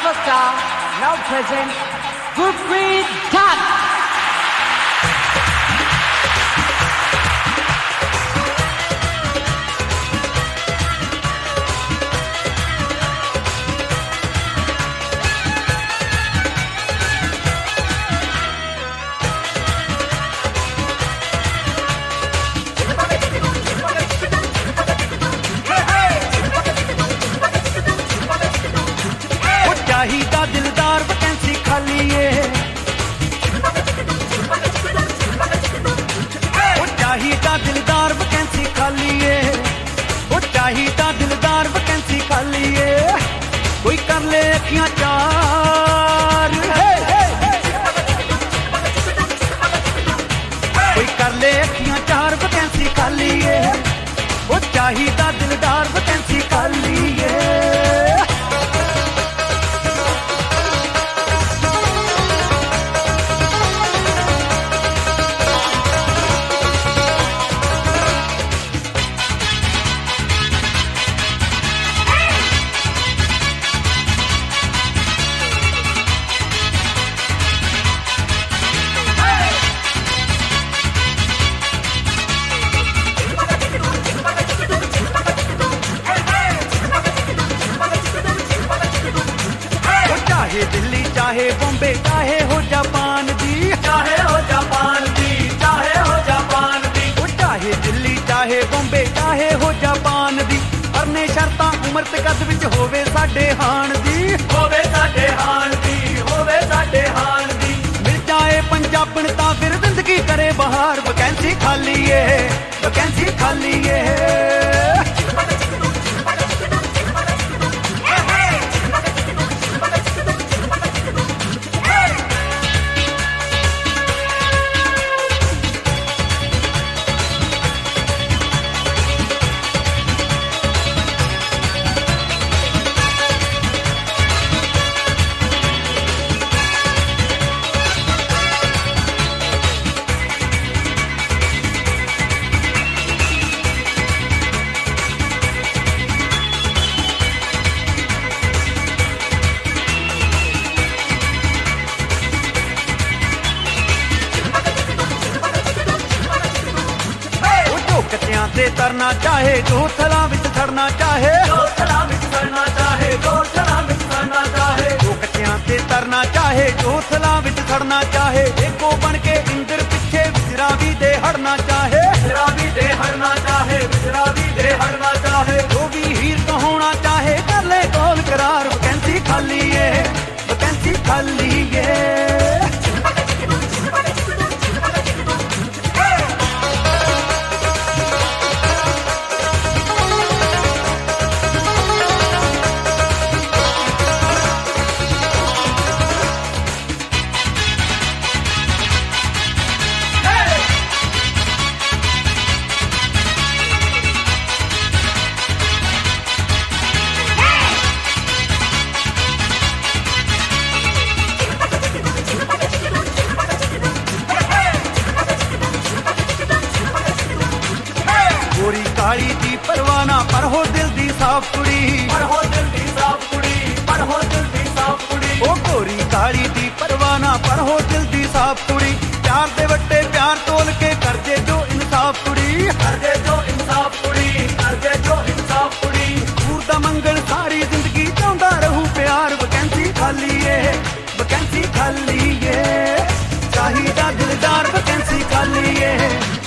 superstar, now present Gurpreet Dutt. चाहिदा दिलदार vacancy खाली है, वो चाहिदा दिलदार वैकेंसी खाली है, वो चाहिदा दिलदार वैकेंसी खाली है। कोई कर ले अखियां चार, कोई कर ले अखियां चार वैकेंसी खाली है, वो चाहिदा दिलदार वैकेंसी खाली है। चाहे दिल्ली चाहे बॉम्बे चाहे हो जापान दी, चाहे हो जापान दी, चाहे हो जापान दी, वो चाहे दिल्ली चाहे बॉम्बे चाहे हो जापान दी। परने शर्तां उमर ते कद विच होवे साडे हाण दी, होवे साडे हाण दी, होवे साडे हाण दी। मिल जाए पंजाबन तां फिर जिंदगी करे बहार। वैकेंसी खाली है, वैकेंसी खाली है। कच्चियां ते तरना चाहे, जो थलां विच सड़ना चाहे, जो थलां विच सड़ना चाहे, जो थलां विच सड़ना चाहे। जो कच्चियां ते तरना चाहे, जो थलां विच सड़ना चाहे। एको बन के इंदर पिछे विचरा भी दे हड़ना चाहे, विचरा भी दे हड़ना चाहे, विचरा भी दे हड़ना चाहे। जो भी हीर तो होना चाहे कर ले कौल करार। वैकेंसी खाली है, वैकेंसी खाली है। गोरी काली दी परवाना पर हो दिल दी साफ कुड़ी, पर हो दिल दी साफ कुड़ी, पर हो दिल दी साफ कुड़ी। ओ गोरी काली दी परवाना पर हो दिल दी साफ कुड़ी। प्यार दे वट्टे प्यार तोल के कर दे जो इंसाफ कुड़ी, कर दे जो इंसाफ कुड़ी, कर दे जो इंसाफ कुड़ी। दूर दा मंगल सारी जिंदगी चाहुंदा रहू प्यार। वैकेंसी खाली है, वैकेंसी खाली है। चाहिदा दिलदार वैकेंसी खाली है।